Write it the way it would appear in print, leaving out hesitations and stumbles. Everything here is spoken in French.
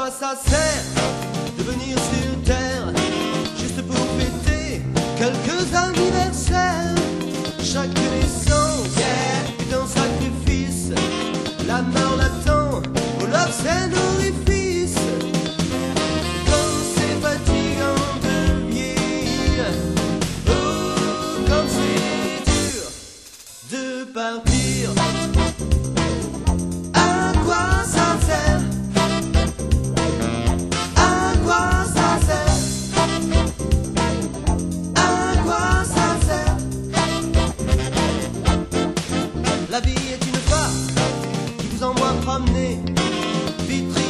quoi ça sert de venir sur terre juste pour fêter quelques anniversaires? Chaque naissance est un sacrifice. La mort l'attend, pour love c'est l'orifice. Comme c'est fatigant de vieillir, oh, comme c'est dur de partir. À quoi ça sert? À quoi ça sert? À quoi ça sert? La vie est une farce qui vous envoie promener, vite